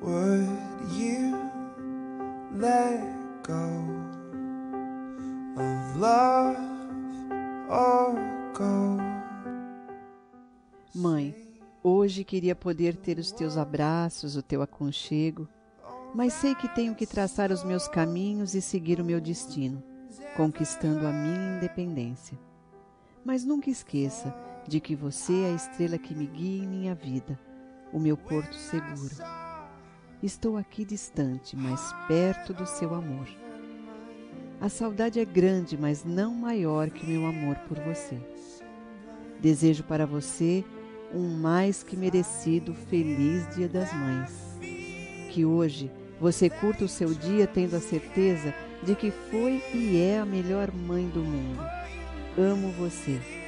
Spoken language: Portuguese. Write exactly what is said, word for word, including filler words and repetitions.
Would you let go of love or go? Mãe, hoje queria poder ter os teus abraços, o teu aconchego, mas sei que tenho que traçar os meus caminhos e seguir o meu destino, conquistando a minha independência. Mas nunca esqueça de que você é a estrela que me guia em minha vida, o meu porto seguro. Estou aqui distante, mas perto do seu amor. A saudade é grande, mas não maior que o meu amor por você. Desejo para você um mais que merecido feliz Dia das Mães. Que hoje você curta o seu dia tendo a certeza de que foi e é a melhor mãe do mundo. Amo você.